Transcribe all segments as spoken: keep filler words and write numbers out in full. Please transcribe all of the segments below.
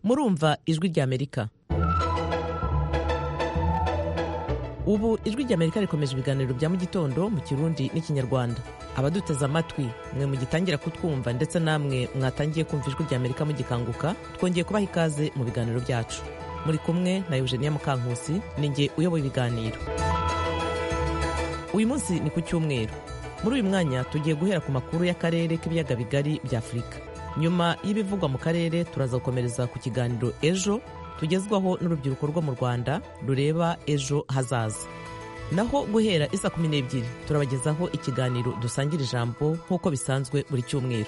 murumva ijwi ry'Amerika. Ubu ijwi ry'Amerika rikomeje ibiganiro bya mu gitondo mu Kirundi n'Ikinyarwanda. Abaduteze amatwi mwe mugitangira kutwumva ndetse namwe mwatangiye kumva ijwi ry'Amerika mugikanguka, twongeye kubaha ikaze mu biganiro byacu. Muri kumwe na Eugenia Mukankusi, ninjye uyoboye ibiganiro. Uyu munsi ni ku Cyumweru. Muri uyu mwanya tugiye guhera ku makuru y'akarere k'ibiyaga bigari bya Afurika. Nyuma y'ibivugwa mu karere turaza gukomereza ku kiganiro ejo tugezwaho n'urubyiruko rwo mu Rwanda rureba ejo hazaza. Naho guhera isa kumi n'ebyiri turabagezaho ikiganiro dusangira ijambo nk'uko bisanzwe buri cyumweru.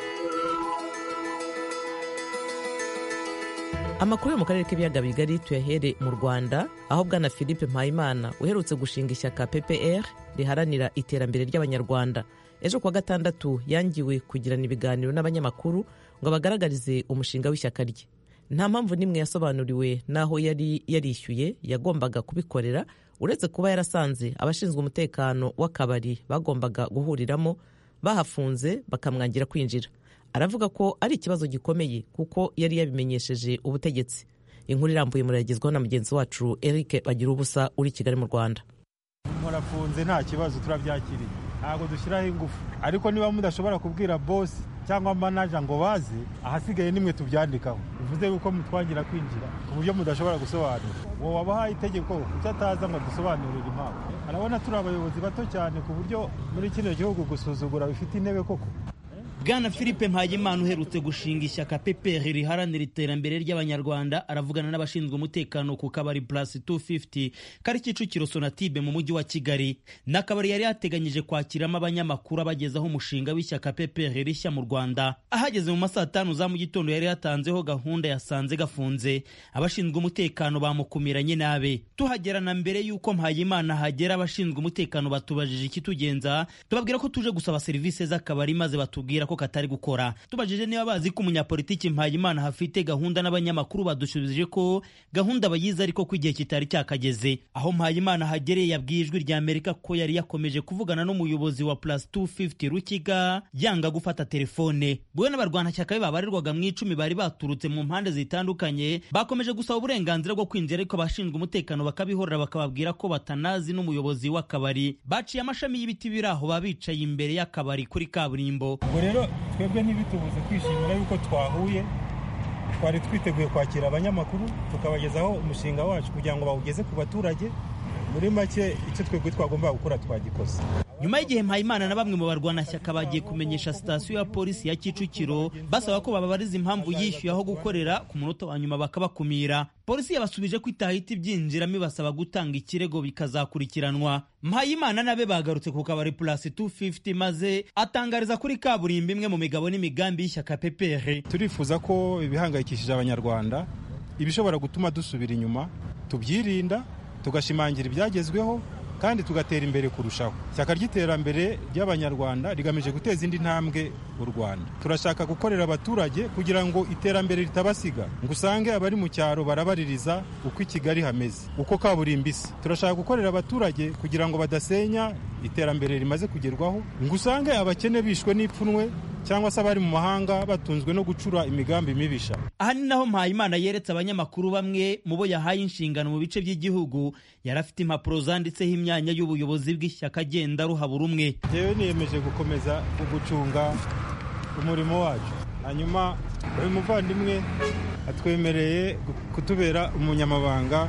Amakuru yo mu karere k'ibiyaga bigari tuyahere mu Rwanda, aho bwana Philippe Mpayimana uherutse gushinga ishyaka P P R riharanira iterambere ry'Abanyarwanda, ejo kuwa gatandatu yangiwe kugirana ibiganiro n'abanyamakuru ngo bagaragarize umushinga w'ishyaka rye. Nta mpamvu nimwe yasobanuriwe naho yari yarishyuye yagombaga kubikorera, uretse kuba yarasanze abashinzwe umutekano w'akabari bagombaga guhuriramo bahafunze bakamwangira kwinjira. Aravuga ko ari ikibazo gikomeye kuko yari yabimenyesheje ubutegetsi. Inkuru irambuye muragezwaho na mugenzi wacu Eric Bagirubusa uri Kigali mu Rwanda. Murafunze nta kibazo, turabyakiriye, ntabwo dushyiraho ingufu, ariko niba mudashobora kubwira boss cyangwa manager ngo baze, ahasigaye nimwe tubyandikaho, bivuze yuko mutwangira kwinjira ku buryo mudashobora gusobanura. Wowe wabahaye itegeko kuko ataza ngo dusobanurire impamvu. Arabona turi abayobozi bato cyane ku buryo muri kino gihugu gusuzugura bifite intebe koko. Bwana Philippe Mpayimana uherutse gushinga ishyaka P P R riharanira iterambere ry'Abanyarwanda aravugana n'abashinzwe umutekano ku kabari Plus two fifty kari Kicukiro Sonatube mu mujyi wa Kigali. N'akabari yari yateganyije kwakiramo abanyamakuru abagezaho umushinga w'ishyaka P P R rishya mu Rwanda. Ahageze mu masaa tanu za mu gitondo yari yatanzeho gahunda yasanze gafunze. Abashinzwe umutekano bamukumiranye nabe. Tuhagerana mbere y'uko Mpayimana hagera, abashinzwe umutekano batubajije ikitugenza, tubabwira ko tuje gusaba serivisi z'akabari maze batubwira ko katari gukora. Tubajije niba bazi ko umunyapolitiki Mpayimana hafite gahunda n'abanyamakuru, badushubije ko gahunda bayize ariko ko igihe kitari cyakageze. Aho Mpayimana hagereye yabwiye ijwi ry'Amerika ko yari yakomeje kuvugana n'umuyobozi wa Plus two fifty Rukiga yanga gufata telefone. Bwe n'abarwanashyaka be babarirwaga mu icumi bari baturutse mu mpande zitandukanye bakomeje gusaba uburenganzira bwo kwinjira, ariko abashinzwe umutekano bakabihorera bakababwira ko batanazi n'umuyobozi w'akabari. Baciye amashami y'ibiti biraho babicaye imbere y'akabari kuri kaburimbo. Rero twebwe ntibitubuze kwishimira yuko twahuye, twari twiteguye kwakira abanyamakuru tukabagezaho umushinga wacu kugira ngo bawugeze ku baturage. Muri make icyo twebwe twagomba gukora twagikoze. Nyuma y'igihe Mpayimana na bamwe mu barwanashyaka bagiye kumenyesha sitasiyo ya polisi ya Kicukiro basaba ko bababariza impamvu yishyuye aho gukorera, ku munota wa nyuma bakabakumira. Polisi yabasubije ko itahita ibyinjiramo ibasaba gutanga ikirego bikazakurikiranwa. Mpayimana nabe bagarutse ku kabari Plus two fifty maze atangariza kuri kaburimbo imwe mu migabo n'imigambi y'ishyaka P P R. Turifuza ko ibihangayikishije Abanyarwanda, ibishobora gutuma dusubira inyuma, tubyirinda, tugashimangira ibyagezweho kandi tugatera imbere kurushaho. Ishyaka ry'iterambere ry'Abanyarwanda rigamije guteza indi ntambwe u Rwanda. Turashaka gukorera abaturage kugira ngo iterambere ritabasiga, ngo usange abari mu cyaro barabaririza uko i Kigali hameze, uko kaburimbo isa. Turashaka gukorera abaturage kugira ngo badasenya iterambere rimaze kugerwaho, ngo usange abakene bishwe n'ipfunwe cyangwa se abari mu mahanga batunzwe no gucura imigambi mibisha. Aha ni naho Mpayimana yeretse abanyamakuru bamwe mu bo yahaye inshingano mu bice by'igihugu yarafite impapuro zanditseho imyanya y'ubuyobozi bw'ishyaka agenda ruhabura umwe. Yewe niyemeje gukomeza gucunga umurimo wacu, hanyuma uyu muvandimwe atwemereye kutubera umunyamabanga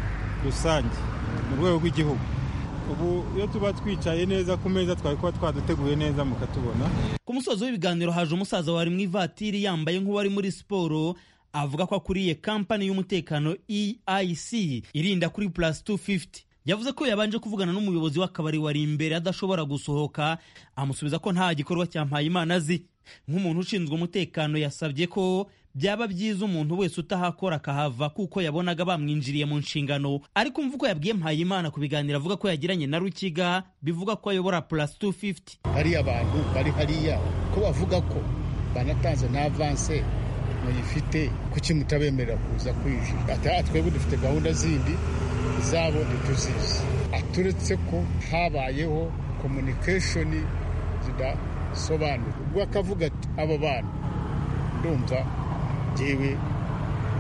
rusange mu rwego rw'igihugu. Ubu iyo tuba twicaye neza ku meza twari kuba twaduteguye neza mukatubona. Ku musozo w'ibiganiro haje umusaza wari mu ivatiri yambaye nk'uwari muri siporo, avuga ko akuriye kampani y'umutekano E I C irinda kuri Plus two fifty. Yavuze ko yabanje kuvugana n'umuyobozi w'akabari wari imbere adashobora gusohoka, amusubiza ko nta gikorwa cya Mpayimana azi. Nk'umuntu ushinzwe umutekano yasabye ko byaba byiza umuntu wese utahakora akahava kuko yabonaga bamwinjiriye mu nshingano. Ariko mvuko yabwiye Mpayimana ku biganiro avuga ko yagiranye na Rukiga bivuga ko ayobora Plus two fifty. Hari abantu bari hariya ko bavuga ko banatanze na avance muyifite, kuki mutabemerera kuza kwinjira? Ati twebwe dufite gahunda zindi zabo ntituzizi. Aturetse ko habayeho communication zidasobanura. Ubwo akavuga ati abo bantu ndumva jewe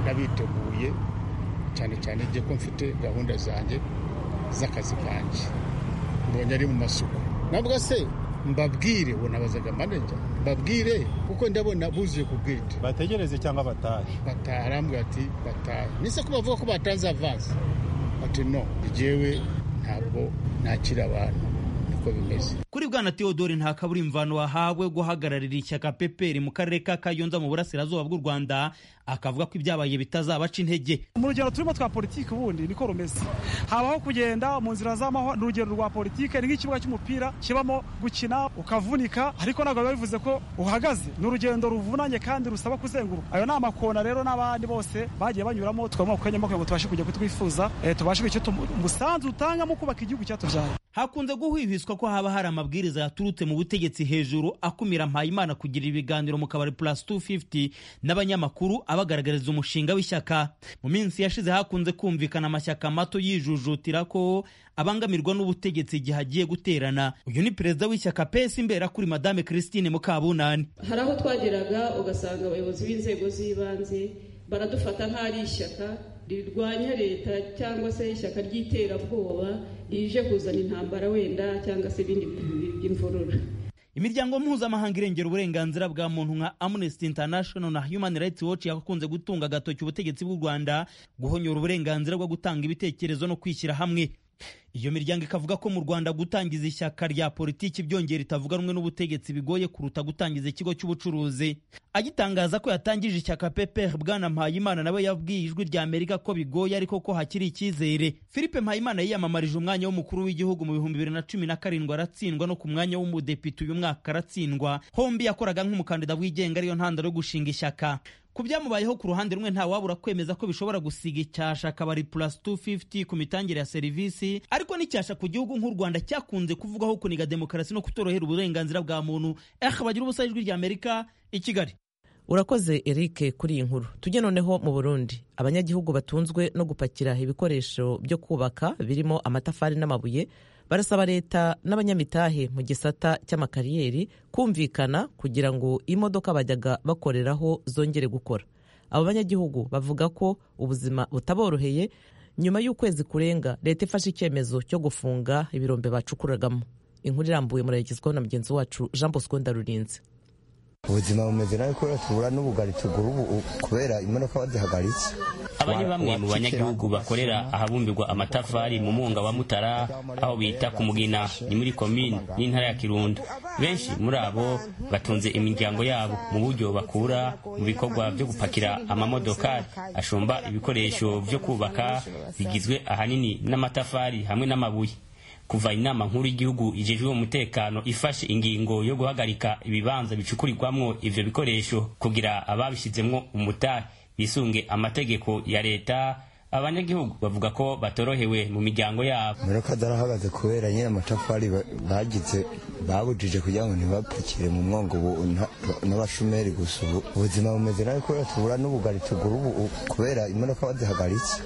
nabiteguye cyane cyane igihe ko mfite gahunda zanjye z'akazi kanjye mbonye ari mu masuku nabwo se mbabwire ubu nabazaga manager mbabwire kuko ndabona buzuye ku gate bategereze cyangwa batahe batahe arambwira ati batahe nise ko bavuga ko batanze avance ati no jewe ntabwo nakira abantu niko bimeze. Kuri bwana Theodore nta kaburi imvano wahawe guhagararira ishyaka P P R mu karere ka Kayonza mu burasirazuba bw'u Rwanda akavuga ko ibyabaye bitazabaca intege. Mu rugendo turimo twa politiki ubundi niko rumeze, habaho kugenda mu nzira z'amahoro. Urugendo rwa politiki ni nk'ikibuga cy'umupira kibamo gukina ukavunika, ariko ntabwo biba bivuze ko uhagaze. Ni urugendo ruvunanye kandi rusaba kuzenguruka. Ayo ni amakona rero n'abandi bose bagiye banyuramo twamo kwenyemo ngo tubashe kujya kutwifuza, eh, tubashe icyo umusanzu utanga mu kubaka igihugu cyatubyaye. Hakunze guhwihwiswa ko haba hari amabwiriza yaturutse mu butegetsi hejuru akumira Mpayimana kugira ibiganiro mu kabari plus two fifty n'abanyamakuru abagaragariza umushinga w'ishyaka. Mu minsi yashize hakunze kumvikana amashyaka mato yijujutira ko abangamirwa n'ubutegetsi igihe agiye guterana. Uyu ni perezida w'ishyaka P S imbera kuri Madame Christine Mukabunani. Hari aho twageraga ugasanga abayobozi b'inzego z'ibanze baradufata nk'ari ishyaka rirwanya leta cyangwa se ishyaka ry'iterabwoba rije kuzana intambara wenda cyangwa se ibindi by'imvururu. Imiryango mpuzamahanga irengera uburenganzira bwa muntu nka Amnesty International na Human Rights Watch yakunze gutunga agatoki ubutegetsi bw'u Rwanda guhonyora uburenganzira bwo gutanga ibitekerezo no kwishyira hamwe. Iyo miryango ikavuga ko mu Rwanda gutangiza ishyaka rya politiki byongera itavuga rumwe n'ubutegetsi bigoye kuruta gutangiza ikigo cy'ubucuruzi. Agitangaza ko yatangije ishyaka P P R, bwana Mpayimana nawe yabwiye ijwi rya Amerika ko bigoye ariko ko hakiri icyizere. Philippe Mpayimana yiyamamarije umwanya w'umukuru w'igihugu mu bihumbi bibiri na cumi na karindwi aratsindwa, no ku mwanya w'umudepite uyu mwaka aratsindwa. Hombi yakoraga nk'umukandida wigenga, ariyo ntandaro yo gushinga ishyaka. Ku byamubayeho ku ruhande rumwe nta wabura kwemeza ko bishobora gusiga icyasha akabari plus two fifty ku mitangire ya serivisi, ariko n'icyasha ku gihugu nk'u Rwanda cyakunze kuvugaho kuniga demokarasi no kutorohera uburenganzira bwa muntu. Eh bagira ubusa ijwi rya Amerika i Kigali. Urakoze Eric kuri iyi nkuru. Tujye noneho mu Burundi. Abanyagihugu batunzwe no gupakira ibikoresho byo kubaka birimo amatafari n'amabuye barasaba leta n'abanyamitahe mu gisata cy'amakariyeri kumvikana kugira ngo imodoka bajyaga bakoreraho zongere gukora. Abo banyagihugu bavuga ko ubuzima butaboroheye nyuma y'ukwezi kurenga leta ifashe icyemezo cyo gufunga ibirombe bacukuragamo. Inkuru irambuye murayigezwaho na mugenzi wacu Jean Bosco Ndarurinze. Ubuzima bumeze nabi kubera tubura n'ubugari tugura ubu kubera imodoka bazihagaritse. Aba ni bamwe mu banyagihugu bakorera ahabumbirwa amatafari mu Munga wa Mutara, aho bita ku Mugina, ni muri komine n'intara ya Kirundo. Benshi muri abo batunze imiryango yabo mu buryo bakura mu bikorwa byo gupakira amamodoka ashomba ibikoresho byo kubaka bigizwe ahanini n'amatafari hamwe n'amabuye. Kuva inama nkuru y'igihugu ijejwe umutekano ifashe ingingo yo guhagarika ibibanza bicukurirwamwo ivyo bikoresho kugira ababishizemwo umutahe bisunge amategeko ya leta, abanyagihugu bavuga ko batorohewe mu miryango yabo. Imodoka zarahagaze kubera nyine amatafari bagize babujije kugira ngo ntibapakire mu mwongo n'abashumeri gusa. Ubuzima bumeze nabi kubera tubura n'ubugari tugura ubu kubera imodoka bazihagaritse.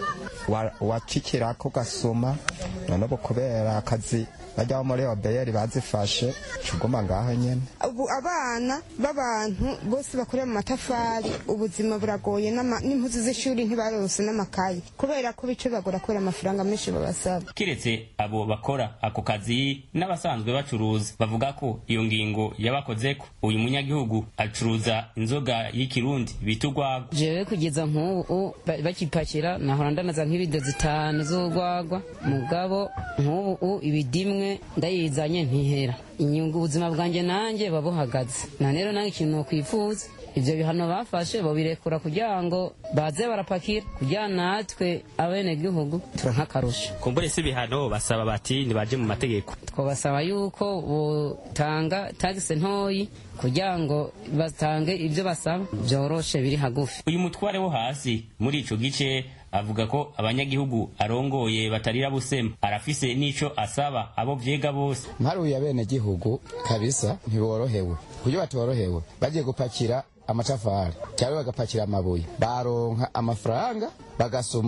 Wacikira ko gasoma nabo kubera akazi bajya muri obeyeri bazifashe cugoma ngaho nyene. Ubu abana b'abantu bose bakorera mu matafari ubuzima buragoye, n'impuzu z'ishuri ntibarose n'amakayi kubera ko bice bagora kubera amafaranga menshi babasaba. Kiretse abo bakora ako kazi n'abasanzwe bacuruza bavuga ko iyo ngingo yabakozeko. Uyu munyagihugu acuruza inzoga y'ikirundi bitugwagwa. Jewe kugeza nk'ubu bakipakira nahora ndanaza nk'ibido zitanu z'urwagwa, mugabo nk'ubu ibidimwe ndayizanye ntihera. Inyungu ubuzima bwanjye nanjye babuhagaze. Na rero nange ikintu nokwifuza ivyo bihano bafashe bobirekura kugira ngo baze barapakira kugira natwe abene gihugu turanka karusha. Kumbure si bihano basaba bati nibaje mu mategeko. Twabasaba yuko botanga taxe ntoyi kugira ngo batange ivyo basaba byoroshe biri hagufi. Uyu mutware wo hasi muri ico gice avuga ko abanyagihugu arongoye batarira busema, arafise nico asaba abo vyega bose. Mparuye abene gihugu kabisa ntiborohewe. Kuyo batorohewe bagiye gupakira amatafari cyangwa bagapakira amabuye baronka amafaranga bagasoma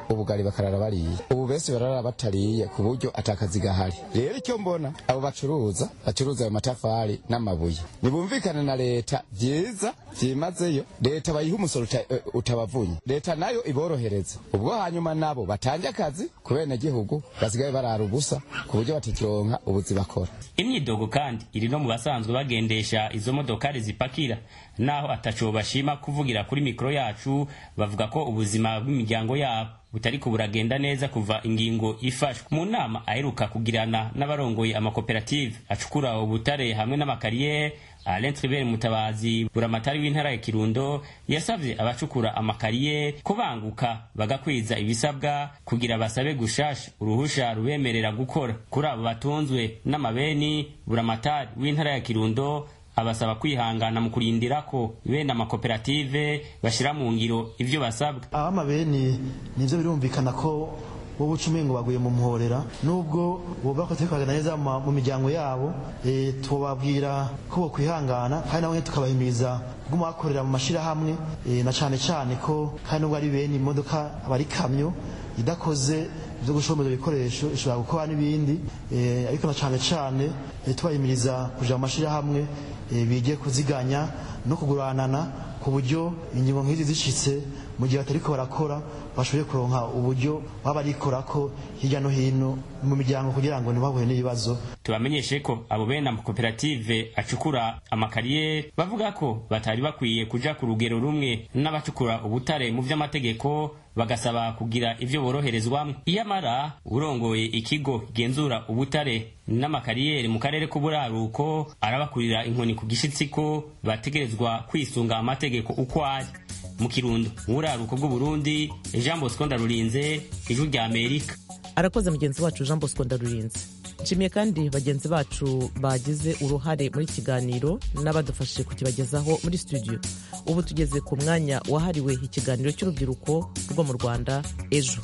ubugari bakarara bariye, ubu bese barara batariye ku buryo atakazi gahari. Rero icyo mbona abo bacuruza bacuruza ayo matafari n'amabuye nibumvikana na leta vyiza vyimazeyo, leta bayiha umusoro utabavunye, leta nayo iborohereza, ubwo hanyuma nabo batanje akazi ku bene gihugu basigaye barara ubusa ku buryo batikironka ubuzi bakora. Imyidogo kandi iri no mu basanzwe bagendesha izo modokari zipakira, naho ataco bashima kuvugira kuri mikro yacu, bavuga ko ubuzima bw'imiryango yabo butari kuburagenda neza kuva ingingo ifashwe. Mu nama aheruka kugirana n'abarongoye amakoperative acukura ubutare hamwe n'amakariye, Alain Tribert Mutabazi buramatari w'intara ya Kirundo yasavye abacukura amakariye kubanguka bagakwiza ibisabwa kugira basabe gushasha uruhusha rubemerera gukora. Kuri abo batunzwe n'amabeni, buramatari w'intara ya Kirundo abasaba kwihangana mu kurindira ko bene amakoperative bashira mu ngiro ivyo basabwa. Abamabeni nivyo birumvikana ko wowe ucumengo baguye mu muhorera, nubwo boba ko tekagana neza mu miryango yabo, e, tubabwira ko kwihangana kandi nabo tukabahimiriza kuguma bakorera mu mashira hamwe, e, na cyane cyane ko kandi nubwo ari bene imodoka abari kamyo idakoze byo gushomeza ibikoresho ishobora gukora n'ibindi, e, ariko na cyane cyane e, tubahimiriza kuja mu mashira hamwe, e, bige kuziganya no kuguranana ku buryo ingingo nk'izi zishitse mu gihe batariko barakora bashoboye kuronka uburyo baba barikora ko hirya no hino mu miryango kugira ngo ntibahure n'ibibazo. Tubamenyeshe ko abo bene amakoperative acukura amakariye bavuga ko batari bakwiye kuja ku rugero rumwe n'abacukura ubutare mu vy'amategeko, bagasaba kugira ivyo boroherezwamwe. Iyamara urongoye ikigo genzura ubutare n'amakariyeri mu karere k'uburaruko arabakurira inkoni ku gishitsi ko bategerezwa kwisunga amategeko uko ari. Mu Kirundo uburaruko bw'u Burundi, Jean Bosco Ndarurinze, Ijwi rya Amerika. Arakoze mugenzi wacu Jean Bosco Ndarurinze. Nshimiye kandi bagenzi bacu bagize uruhare muri kiganiro n'abadufashije kukibagezaho muri studio. Ubu tugeze ku mwanya wahariwe ikiganiro cy'urubyiruko rwo mu Rwanda ejo.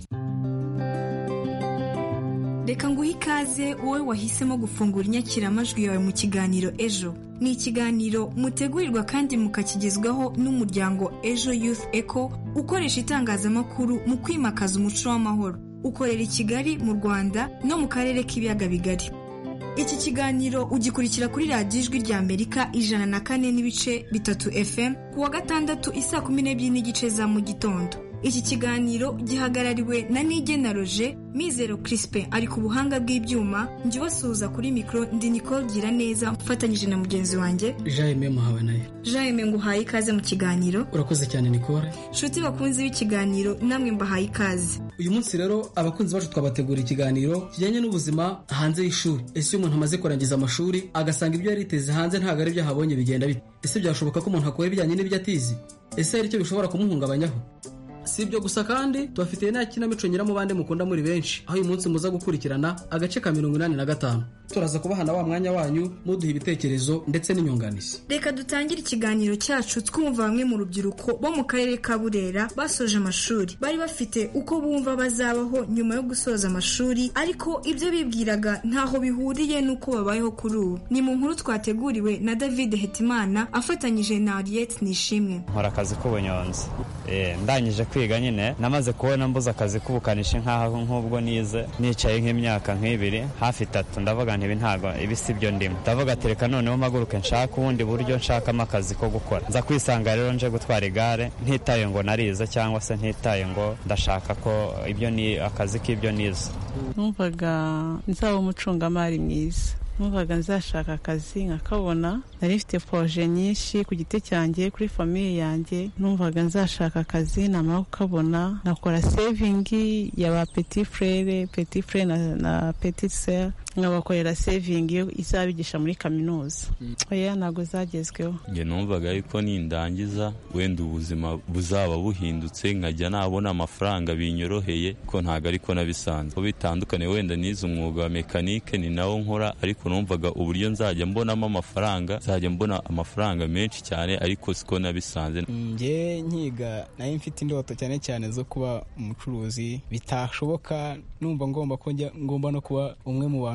Reka nguhe ikaze wowe wahisemo gufungura inyakiramajwi yawe mu kiganiro ejo. Ni ikiganiro mutegurirwa kandi mukakigezwaho n'umuryango Ejo Youth Echo ukoresha itangazamakuru mu kwimakaza umuco w'amahoro. Ukorera i Kigali mu Rwanda no mu karere k'ibiyaga bigari. Iki kiganiro ugikurikira kuri radiyo Ijwi rya Amerika ijana na kane n'ibice bitatu F M kuwa gatandatu isaa kumi n'ebyiri n'igice za mu gitondo. Iki kiganiro gihagarariwe na Nigena Roger, Mizero Crispin ari ku buhanga bw'ibyuma, njye basuhuza kuri mikro ndi Nicole Giraneza mfatanyije na mugenzi wanjye Jaime Muhawe nayo. Jaime nguhaye ikaze mu kiganiro. Urakoze cyane Nicole. Shuti bakunzi b'ikiganiro namwe mbahaye ikaze. Uyu munsi rero abakunzi bacu twabategura ikiganiro kijyanye n'ubuzima hanze y'ishuri. Ese umuntu amaze kurangiza amashuri agasanga ibyo yariteze hanze ntago ari byo habonye bigenda bite? Ese byashoboka ko umuntu akora ibijyanye n'ibyo atizi? Ese hari icyo bishobora kumuhungabanyaho? Si ibyo gusa kandi tubafitiye nta kinamico nyiramubande mukunda muri benshi, aho uyu munsi muza gukurikirana agace ka mirongo inani na gatanu. Turaza kubahana wa mwanya wanyu muduha ibitekerezo ndetse n'inyunganizi. Reka dutangire ikiganiro cyacu twumva bamwe mu rubyiruko bo mu karere ka Burera basoje amashuri. Bari bafite uko bumva bazabaho nyuma yo gusoza amashuri, ariko ibyo bibwiraga ntaho bihuriye n'uko babayeho kuri ubu. Ni mu nkuru twateguriwe na David Hetimana afatanyije na Ariette Nishimwe. Nkora akazi k'ubunyonzi. Eh ndangije kwiga nyine namaze kubona mbuza akazi k'ubukanishi nkaho nk'ubwo nize nicaye nk'imyaka nk'ibiri hafi itatu, ndavuga nti ibi ntago ibi sibyo ndimo. Ndavuga ati reka noneho mpaguruke nshaka ubundi buryo nshakamo akazi ko gukora. Nza kwisanga rero nje gutwara igare ntitaye ngo narize cyangwa se ntitaye ngo ndashaka ko ibyo ni akazi k'ibyo nize. Numvaga nzaba umucungamari mwiza, numvaga nzashaka akazi nkakabona. Nari mfite projet nyinshi ku giti cyanjye kuri famille yanjye, numvaga nzashaka akazi namara kukabona nakora saving ya ba petit frère petit frère na, na petite sœur, nkabakorera saving yo izabigisha muri kaminuza. Oya ntago zagezweho. Nge numvaga yuko nindangiza wenda ubuzima buzaba buhindutse nkajya nabona amafaranga binyoroheye, ko ntago ariko nabisanzwe. Bitandukanye wenda nize umwuga wa mekanike ni nawo nkora, ariko numvaga uburyo nzajya mbonamo amafaranga, nzajya mbona amafaranga menshi cyane, ariko siko nabisanze. Nge nkiga nayo mfite indoto cyane cyane zo kuba umucuruzi, bitashoboka numva ngomba ko ngomba no kuba umwe mu bantu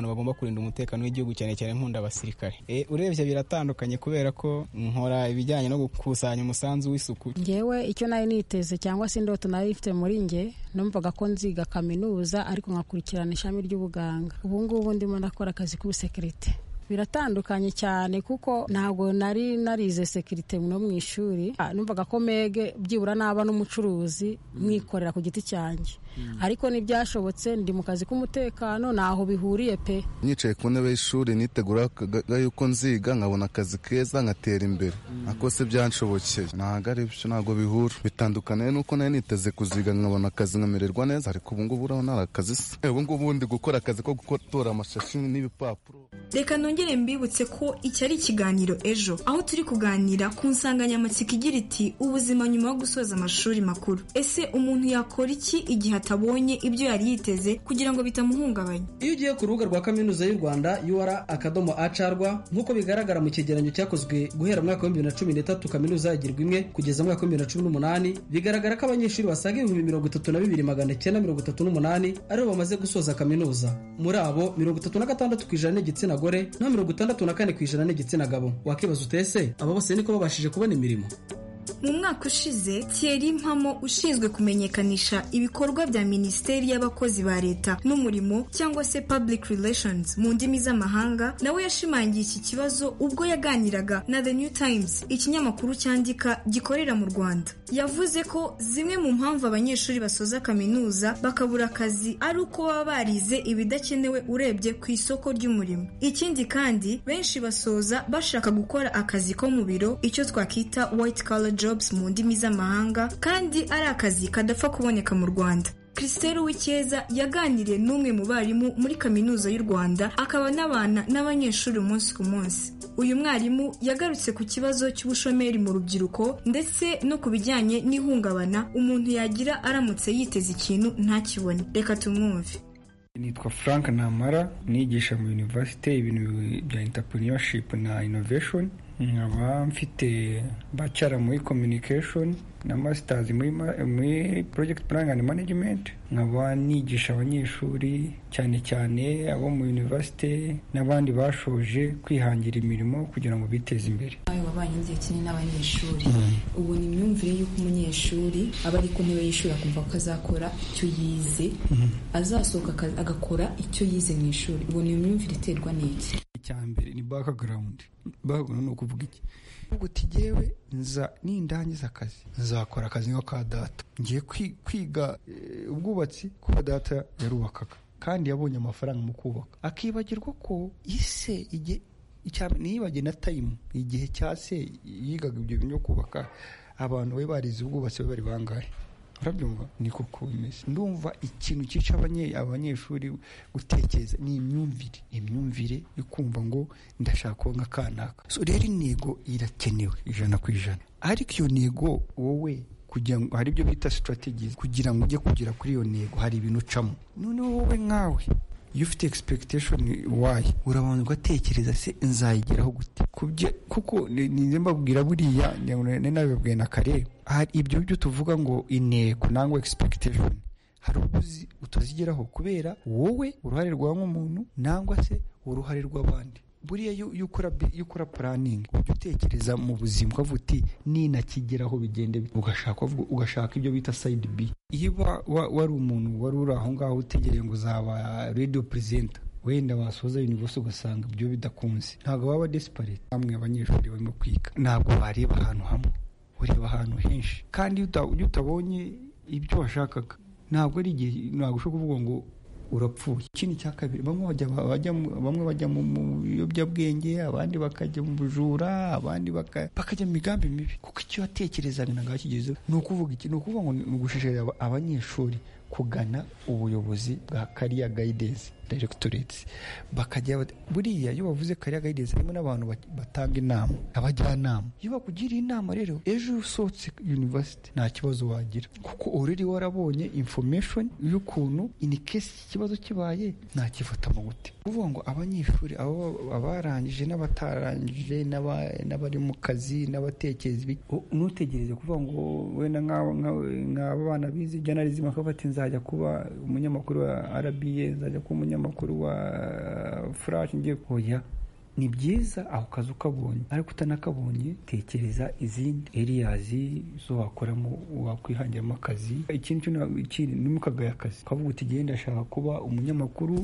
bagomba kurinda umutekano w'igihugu cyane cyane nkunda abasirikare. E, urebye biratandukanye kubera ko nkora ibijyanye no gukusanya umusanzu w'isuku. Ngewe icyo nari niteze cyangwa se indoto nari ifite muri nge numvaga ko nziga kaminuza ariko nkakurikirana ishami ry'ubuganga. Ubu ngubu ndimo nakora akazi k'ubusekirite. Biratandukanye cyane kuko ntabwo nari narize sekirite no mu ishuri. Numvaga ko mege byibura naba n'umucuruzi mwikorera ku giti cyanjye. Ariko nibyashobotse ndi mu kazi k'umutekano naho bihuriye pe. Nicaye ku ntebe y'ishuri nitegura yuko nziga nkabona akazi keza nkatera imbere. Ako se byanshobokeye. Ntabwo ari byo, ntabwo bihura. Bitandukanye nuko nari niteze kuziga nkabona akazi nkamererwa neza, ariko ubu ngubu uraho nta akazi se. Ubu ngubu ndi gukora akazi ko gutora amashashi n'ibipapuro. Reka nongere mbibutse ko iki ari ikiganiro Ejo, aho turi kuganira ku nsanganyamatsiko igira iti ubuzima nyuma yo gusoza amashuri makuru. Ese umuntu yakora iki igihe atabonye ibyo yari yiteze kugira ngo bitamuhungabanya? Iyo ugiye ku rubuga rwa Kaminuza y'u Rwanda U R akadomo acarwa nk'uko bigaragara mu cyegeranyo cyakozwe guhera mu mwaka wa bibiri na cumi n'itatu kaminuza yagirwa imwe kugeza mu mwaka wa bibiri na cumi n'umunani, bigaragara ko abanyeshuri basaga ibihumbi mirongo itatu na bibiri magana cyenda mirongo itatu n'umunani aribo bamaze gusoza kaminuza. Muri abo mirongo itatu na gatandatu ku ijana n'igitsina gore na mirongo itandatu na kane ku ijana n'igitsina gabo. Wakibaza utese aba bose niko babashije kubona imirimo? Mu mwaka ushize Thierry Mpamo ushinzwe kumenyekanisha ibikorwa bya Minisiteri y'Abakozi ba Leta n'Umurimo cyangwa se Public Relations mu ndimi z'amahanga nawe yashimangiye iki kibazo ubwo yaganiraga na The New Times, ikinyamakuru cyandika gikorera mu Rwanda. Yavuze ko zimwe mu mpamvu abanyeshuri basoza kaminuza bakabura akazi ari uko baba barize ibidakenewe urebye ku isoko ry'umurimo. Ikindi kandi benshi basoza bashaka gukora akazi ko mu biro, icyo twakita white collar jobs mu ndimi z'amahanga, kandi ari akazi kadapfa kuboneka mu Rwanda. Christelle Uwicyeza yaganiriye n'umwe mu barimu muri Kaminuza y'u Rwanda akaba n'abana n'abanyeshuri umunsi ku munsi. Uyu mwarimu yagarutse ku kibazo cy'ubushomeri mu rubyiruko ndetse no ku bijyanye n'ihungabana umuntu yagira aramutse yiteze ikintu ntakibone. Reka tumwumve. Nitwa Frank Namara, nigisha mu university ibintu bya entrepreneurship na innovation. Nkaba mfite bachelor muri communication na masters muri muri project planning and management. Nkaba nigisha abanyeshuri cyane cyane abo mu university n'abandi bashoje kwihangira imirimo kugira ngo biteze imbere. Ayo babanye igihe kinini n'abanyeshuri. Ubu ni imyumvire y'uko umunyeshuri aba ari ku ntebe y'ishuri akumva ko azakora icyo yize, azasohoka agakora icyo yize mu ishuri. Ubu ni imyumvire iterwa n'iki? Icyambere ni background. Background no kuvuga iki? Ubwo tigewe nza nindangiza akazi nzakora akazi nko ka data. Ngiye kwiga ubwubatsi ko data yarubakaga kandi yabonye amafaranga mu kubaka, akibagirwa ko ise igihe niyibage na time igihe cyase yigaga ibyo bintu byo kubaka abantu we barize ubwubatsi bari bangahe. Urabyumva? Niko kubimeze. Ndumva ikintu cyica abanyeshuri gutekereza ni imyumvire, imyumvire yo kumva ngo ndashaka nka kanaka. So rero intego irakenewe ijana ku ijana, ariko iyo ntego wowe kugira ngo hari ibyo bita strategies kugira ngo ujye kugera kuri iyo ntego hari ibintu ucamo. None wowe nkawe you ufite expectation why urabanza ugatekereza se nzayigeraho gute kubye, kuko nize mbabwira buriya nabibabwiye na kare, hari ibyo byo tuvuga ngo intego nangwa expectation hari ubuzi utazigeraho kubera wowe uruhare rwa nk'umuntu nangwa se uruhare rw'abandi. Buriya iyo ukora iyo ukora planning ujye utekereza mu buzima ukavuga uti ninakigeraho bigende, ugashaka ugashaka ibyo bita side B. Iyo wari umuntu wari uri aho ngaho utegereye ngo uzaba radio presenter, wenda wasoza university ugasanga ibyo bidakunze, ntabwo baba desperate. Hamwe abanyeshuri barimo kwiga ntabwo bareba ahantu hamwe, ureba ahantu henshi, kandi iyo utabonye ibyo washakaga ntabwo ari igihe ntabwo ushobora kuvuga ngo urapfuye. Ikindi cya kabiri, bamwe bajya bajya bamwe bajya mu biyobyabwenge, abandi bakajya mu bujura, abandi bakajya mu migambi mibi, kuko icyo yatekerezaga ntabwo kigeze. Ni ukuvuga iki? Ni ukuvuga ngo ni ugushishikariza abanyeshuri kugana ubuyobozi bwa career guidance directorates, bakajya buriya iyo bavuze career guidance harimo n'abantu batanga inama, abajyanama. Iyo bakugiriye inama rero ejo usohotse university nta kibazo wagira, kuko already warabonye information y'ukuntu in case ikibazo kibaye nta kifatamo gute. Kuvuga ngo abanyeshuri abo abarangije n'abatarangije n'abari mu kazi n'abatekereza nutegereze kuvuga ngo wenda nk'aba bana bize journalism akafata nzajya kuba umunyamakuru wa R B A, nzajya kuba umunyamakuru wa Flash, ngiye kuya. Ni byiza aho kazi ukabonye, ariko utanakabonye tekereza izindi areas zo wakoramo, wakwihangiramo akazi. Ikintu cyo ikindi nimukagaya akazi kavuga uti genda ashaka kuba umunyamakuru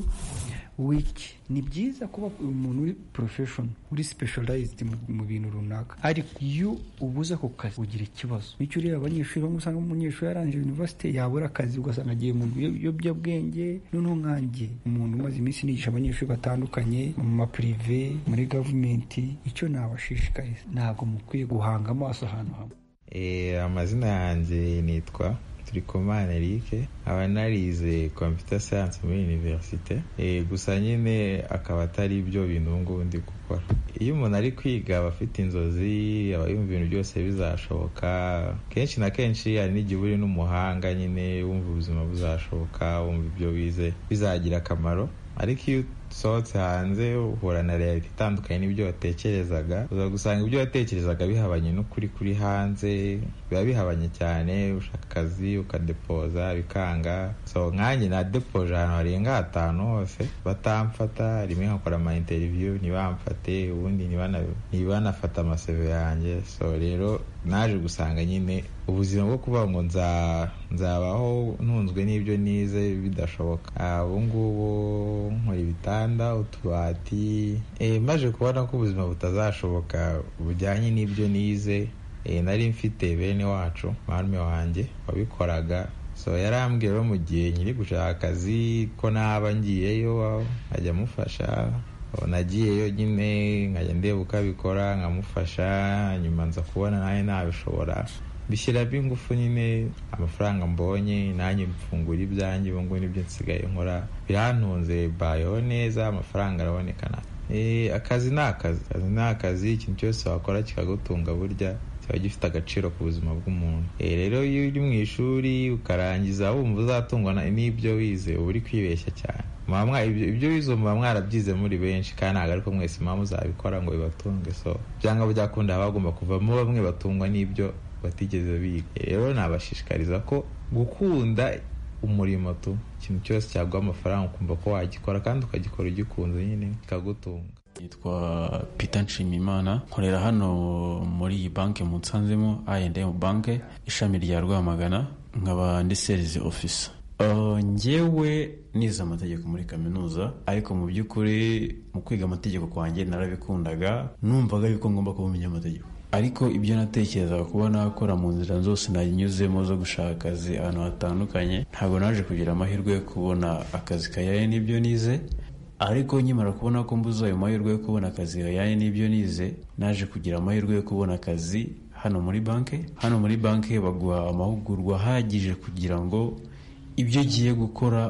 wiki. Ni byiza kuba umuntu uri professional, uri specialized mu bintu runaka, ariko iyo ubuza ku kazi ugira ikibazo. Nicyo rero abanyeshuri bamwe usanga umunyeshuri yarangije university yabura akazi, ugasanga agiye mu biyobyabwenge. Noneho nkanjye umuntu umaze iminsi nigisha abanyeshuri batandukanye mu ma privé, muri government, icyo nabashishikariza ntabwo mukwiye guhanga amaso ahantu hamwe. Eh, amazina yanjye nitwa Turikomana Eric, aba narize computer science muri universite, eh gusa nyine akaba atari ibyo bintu ngo ndi gukora. Iyo umuntu ari kwiga aba afite inzozi, aba yumva ibintu byose bizashoboka. Kenshi na kenshi hari n'igihe uri n'umuhanga nyine wumva ubuzima buzashoboka, wumva ibyo wize bizagira akamaro, ariko iyo usohotse hanze uhura na reality itandukanye n'ibyo watekerezaga. Uza gusanga ibyo watekerezaga bihabanye n'ukuri kuri hanze, biba bihabanye cyane. Ushaka akazi ukadepoza bikanga. So nkanjye na depoje ahantu harenga hatanu hose batamfata, rimwe nkakora ama interview ntibamfate, ubundi ntibanafata amaseve yanjye. So rero naje gusanga nyine ubuzima bwo kuba ngo nza nzabaho ntunzwe n'ibyo nize bidashoboka. Ubu ngubu nkora ibitanda, utubati, eh maje kubona ko ubuzima butazashoboka bujyanye n'ibyo nize. Eh nari mfite bene wacu, marume wanjye wabikoraga. So yarambwiye rero mu gihe nyiri gushaka akazi ko naba ngiyeyo ajya mufasha. Nagiyeyo nyine nkajya ndeba uko abikora nkamufasha, nyuma nza kubona nawe nabishobora, bishyiramo ingufu nyine. Amafaranga mbonye nanjye mfungura ibyanjye, ubu ngubu nibyo nsigaye nkora, birantunze, bayeho neza, amafaranga arabonekana. Eh akazi ni akazi, akazi ni akazi, ikintu cyose wakora kikagutunga burya kiba gifite agaciro ku buzima bw'umuntu. Eh rero iyo uri mu ishuri ukarangiza wumva uzatungwa n'ibyo wize, uba uri kwibeshya cyane. Mama ibyo wize muba mwarabyize muri benshi, kandi ntabwo ariko mwese mama uzabikora ngo bibatunge. So byanga byakunda bagomba kuvamo bamwe batungwa n'ibyo batigeze biga. Rero nabashishikariza ko gukunda umurimo tu, ikintu cyose cyaguha amafaranga ukumva ko wagikora, kandi ukagikora ugikunze nyine kikagutunga. Yitwa Peter Nshimimana, nkorera hano muri iyi banki mu Nsanzemo, I and M bank, ishami rya Rwamagana, nkaba ndi sales officer. Uh, njyewe nize amategeko muri kaminuza, ariko mu by'ukuri mu kwiga amategeko kwanjye narabikundaga, numvaga yuko ngomba kuba umunyamategeko. Ariko ibyo natekerezaga kuba nakora mu nzira zose nanyuzemo zo gushaka akazi ahantu hatandukanye, ntabwo naje kugira amahirwe yo kubona akazi kajyanye n'ibyo nize. Ariko nkimara kubona ko mbuze ayo mahirwe yo kubona akazi kajyanye n'ibyo nize, naje kugira amahirwe yo kubona akazi hano muri banki. Hano muri banki baguha amahugurwa ahagije kugira ngo ibyo ugiye gukora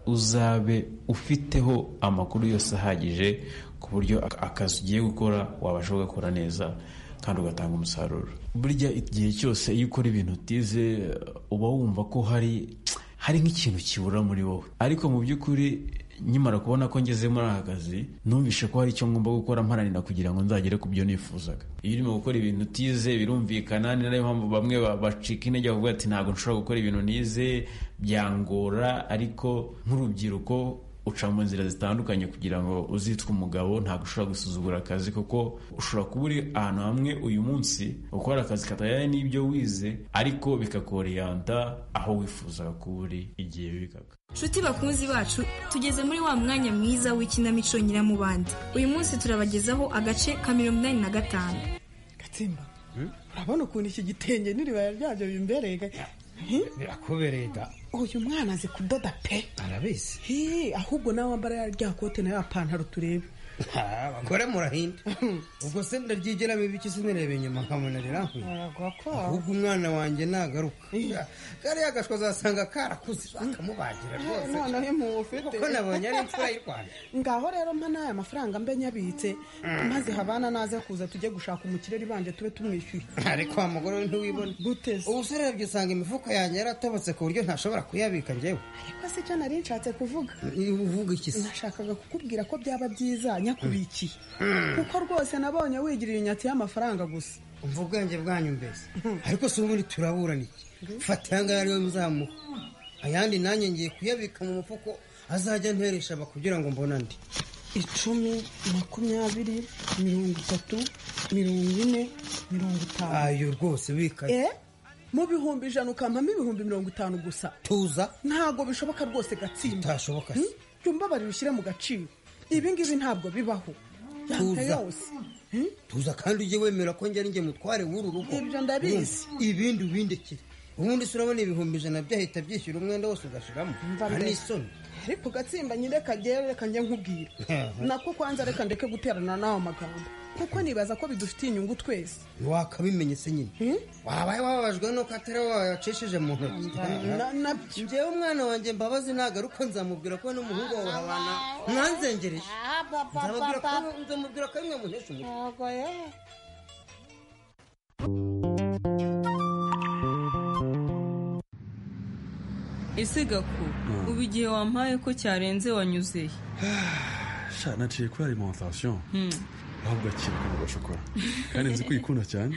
uzabe ufiteho amakuru yose ahagije, ku buryo akazi ugiye gukora wabasha gukora neza kandi ugatanga umusaruro. Burya igihe cyose iyo ukora ibintu utize uba wumva ko hari hari nk'ikintu kibura muri wowe, ariko mu by'ukuri nyimara kubona ko ngeze muri aka kazi numvishe ko hari icyo ngomba gukora mparanira kugira ngo nzagere ku byo nifuzaga. Iyo urimo gukora ibintu utize birumvikana, ni nayo mpamvu bamwe bacika intege bavuga ati ntabwo nshobora gukora ibintu nize, byangora. Ariko nk'urubyiruko uca mu nzira zitandukanye kugira ngo uzitwe umugabo. Ntabwo ushobora gusuzugura akazi, kuko ushobora kuba uri ahantu hamwe uyu munsi ukora akazi katajyanye n'ibyo wize, ariko bikakoriyanta aho wifuzaga kuba uri igihe wigaga. Nshuti bakunzi bacu, tugeze muri wa mwanya mwiza w'ikinamico Nyiramubande. Uyu munsi turabagezaho agace ka mirongo inani na gatanu. Gatsimba, urabona ukuntu iki gitenge n'iribaya ryabyo bimbereye? Birakubereye da. Uyu mwana azi kudoda pe. Arabizi. He, ahubwo nawe wambara ya rya kote na ya pantaro turebe. Abagore murahinda. Ubwo se ndaryigeramo ibiki sinirebe inyuma nkamunarira nkwi. Ahubwo umwana wanjye nagaruka. Kari agashwa zasanga karakuze bakamubagira rwose. None he mu ufite. Kuko nabonye ari imfura y'u Rwanda. Ngaho rero mpa naye amafaranga mbe nyabitse, maze habana naza kuza tujye gushaka umukireri banje tube tumwishyuye. Ariko wa mugore ntiwibona. Guteze. Ubusore byusanga imifuka yanjye yaratobotse ku buryo ntashobora kuyabika njyewe. Ariko se cyo nari nshatse kuvuga. Uvuga iki se? Nashakaga kukubwira ko byaba byiza nyakubikiye, kuko rwose nabonye wigirira inyati y'amafaranga gusa. Umva ubwenge bwanyu mbese. Ariko si ubundi turaburana iki? Fata yanga yari we muzamuha. ayandi nanjye ngiye kuyabika mu mufuko azajya nteresha aba kugira ngo mbona ndi icumi makumyabiri mirongo itatu mirongo ine mirongo itanu ayo rwose wikaye eh mu bihumbi ijana ukampamo ibihumbi mirongo itanu gusa tuza ntabwo bishoboka rwose Gatsimba bitashoboka se jumba bari ushyire mu gaciro ibi ngibi ntabwo bibaho tuza tuza kandi ujye wemera ko njye njye mutware w'uru rugo ibyo ndabizi ibindi ubindekire ubundi se urabona ibihumbi ijana byahita byishyura umwenda wose ugashiramo hari isoni ariko Gatsimba nyine kagere reka njye nkubwira nako kwanza reka ndeke guterana nawe amagambo kuko nibaza ko bidufitiye inyungu twese wakabimenye se nyine wabaye wababajwe nuko atari wayacishije mu ntoki njyewe umwana wanjye Mbabazi nagaruka nzamubwira ko n'umuhungu wawe habana mwanzengereje nzamubwira ko rimwe muhesha umutwe ese Gaku ubu igihe wampaye ko cyarenze wanyuzeye sha naciye kuri alimentation ahubwo akiri ku shokora kandi nzi ko uyikunda cyane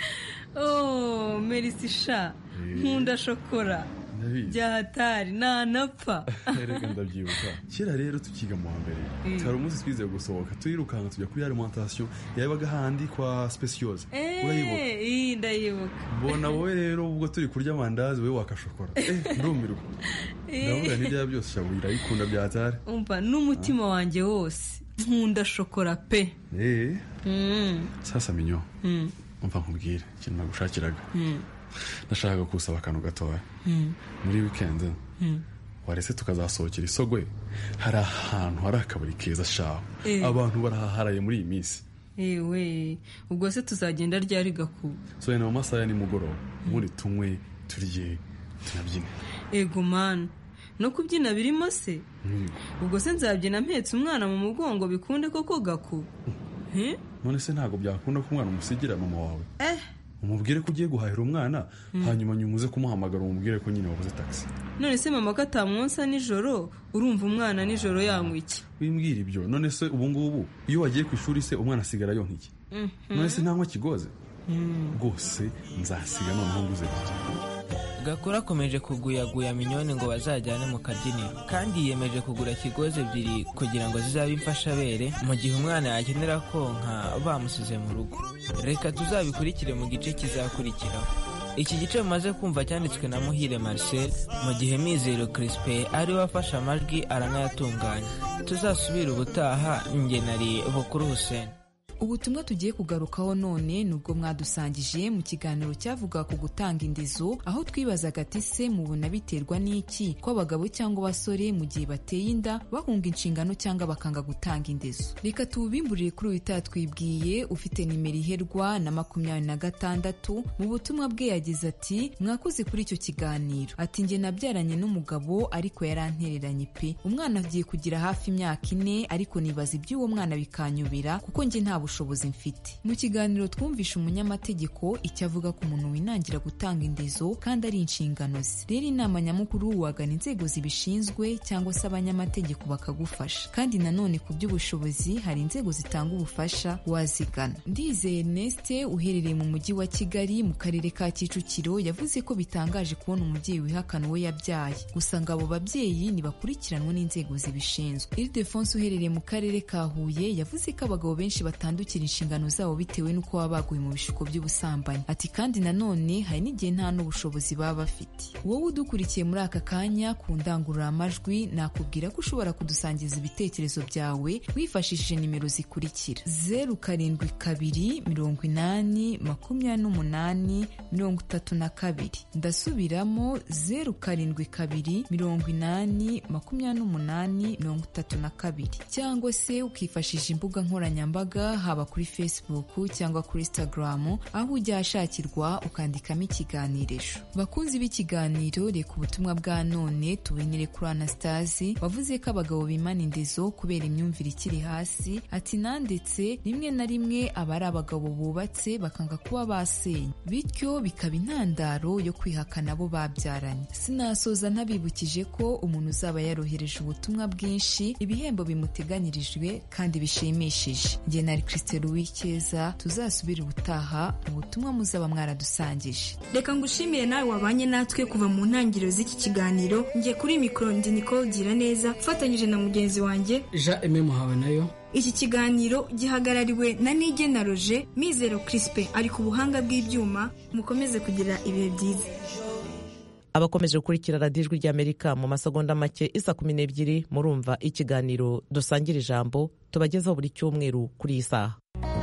oh merci sha nkunda shokora byahatari ntanapfa reka ndabyibuka kera rero tukiga mu wa mbere hari umunsi twizeye gusohoka turirukanka tujya kuri alimentation yabaga handi kwa speciose urayibuka eh ndayibuka mbona wowe rero ubwo turi kurya amandazi wowe wakashokora eh ndumirwa ndavuga n'ibya byose shabwira ikunda byahatari umva n'umutima wanjye wose nkunda shokora pe eh sasa minyo umva nkubwire ikintu nagushakiraga nashakaga kusaba akantu gatoya muri weekend warese tukazasohokera isogwe hari ahantu hari akabari keza shaho abantu barahaharaye muri iyi minsi ewe ubwo se tuzagenda ryari Gaku so ni mu masaha ya nimugoroba muri tunywe turye tunabyine ego man no kubyina birimo se ubwo se nzabyina mpetse umwana mu mugongo bikunde koko Gaku none se ntabwo byakunda ko umwana umusigira mama wawe eh umubwire ko ugiye guhahira umwana hanyuma nyumuze kumuhamagara umubwire ko nyine wabuze taxi none se mama ko atamwonsa nijoro urumva umwana nijoro yanywa iki wimbwira ibyo none se ubu ngubu iyo wagiye ku ishuri se umwana asigara yonka iki none se ntanywa kigoze rwose nzasiga noneho nguze Gakura akomeje kuguyaguya minyoni ngo bazajyane mu kabyiniro kandi yiyemeje kugura kigozi ebyiri kugira ngo zizabe imfashabere mu gihe umwana yakenera konka bamusize mu rugo reka tuzabikurikire mu gice kizakurikiraho iki gice mumaze kumva cyanditswe na Muhire Marcel mu gihe Mizero Crispin ari we afashe amajwi aranayatunganya tuzasubira ubutaha njye nari Bukuru Hussein. Ubutumwa tugiye kugarukaho none nubwo mwadusangije mu kiganiro cyavuga ku gutanga indizo aho twibazaga ati se mubona biterwa n'iki ko abagabo cyangwa abasore mu gihe bateye inda bahunga inshingano cyangwa bakanga gutanga indizo. Reka tubimburire kuri uyu twibwiye ufite nimero iherwa na makumyabiri na gatandatu mu butumwa bwe yagize ati mwakoze kuri icyo kiganiro ati njye nabyaranye n'umugabo ariko yarantereranye pe umwana agiye kugira hafi imyaka ine ariko nibaza iby'uwo mwana bikanyubira kuko njye nta bushobozi mfite. Mu kiganiro twumvisha umunyamategeko icyo avuga ku muntu winangira gutanga indizo kandi ari inshingano ze. Rero inama nyamukuru wagana inzego zibishinzwe cyangwa se abanyamategeko bakagufasha. Kandi nanone ku by'ubushobozi hari inzego zitanga ubufasha wazigana. Ndizeye Ernest uherereye mu mujyi wa Kigali mu karere ka Kicukiro yavuze ko bitangaje kubona umubyeyi wihakana uwo yabyaye. Gusa ngo abo babyeyi ntibakurikiranwa n'inzego zibishinzwe. Ildefonse uherereye mu karere ka Huye yavuze ko abagabo benshi batandukira inshingano zabo bitewe n'uko baba baguye mu bishuko by'ubusambanyi. Ati kandi nanone hari n'igihe nta n'ubushobozi baba bafite. Wowe udukurikiye muri aka kanya ku ndangururamajwi nakubwira ko ushobora kudusangiza ibitekerezo byawe wifashishije nimero zikurikira: zeru karindwi kabiri mirongo inani makumyabiri n'umunani mirongo itatu na kabiri. Ndasubiramo zeru karindwi kabiri mirongo inani makumyabiri n'umunani mirongo itatu na kabiri, cyangwa se ukifashisha imbuga nkoranyambaga haba kuri Facebook cyangwa kuri Instagram aho ujya hashakirwa ukandikamo ikiganirisho. Bakunzi b'ikiganiro reka ubutumwa bwa none tubenere kuri Anastasi wavuze ko abagabo bimana indezo kubera imyumvire ikiri hasi. Ati nandetse rimwe na rimwe aba ari abagabo bubatse bakanga kuba basenya bityo bikaba intandaro yo kwihakana abo babyaranye. Sinasoza ntabibukije ko umuntu uzaba yarohereje ubutumwa bwinshi ibihembo bimuteganyirijwe kandi bishimishije. Njye nari Christelle Uwicyeza tuzasubira ubutaha mu butumwa muzaba mwaradusangije. Reka ngushimire nawe wabanye natwe kuva mu ntangiriro z'iki kiganiro. Ngiye kuri mikoro ndi Nicole Giraneza fatanyije na mugenzi wanjye Jean Aime Muhawe nayo. Iki kiganiro gihagarariwe na Nige na Roger. Mizero Crispe ari ku buhanga bw'ibyuma. Mukomeze kugira ibihe byiza. Abakomeje gukurikira radiyo ijwi ry'Amerika mu masegonda make isa kumi n'ebyiri murumva ikiganiro dusangira ijambo tubagezaho buri cyumweru kuri iyi saha.